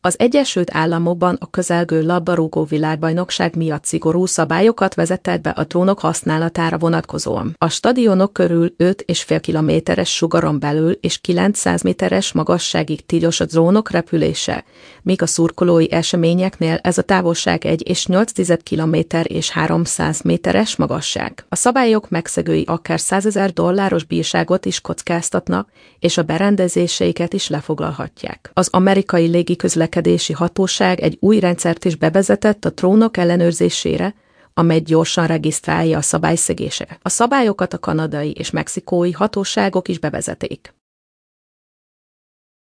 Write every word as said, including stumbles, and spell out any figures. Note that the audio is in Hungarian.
Az Egyesült Államokban a közelgő labdarúgó világbajnokság miatt szigorú szabályokat vezetett be a drónok használatára vonatkozóan. A stadionok körül öt egész öt kilométeres sugaron belül és kilencszáz méteres magasságig tilos a drónok repülése, míg a szurkolói eseményeknél ez a távolság egy egész nyolc kilométer és háromszáz méteres magasság. A szabályok megszegői akár százezer dolláros bírságot is kockáztatnak, és a berendezéseiket is lefoglalhatják. Az amerikai légiközlekedési hatóság egy új rendszert is bevezetett a drónok ellenőrzésére, amely gyorsan regisztrálja a szabályszegéseket. A szabályokat a kanadai és mexikói hatóságok is bevezetik.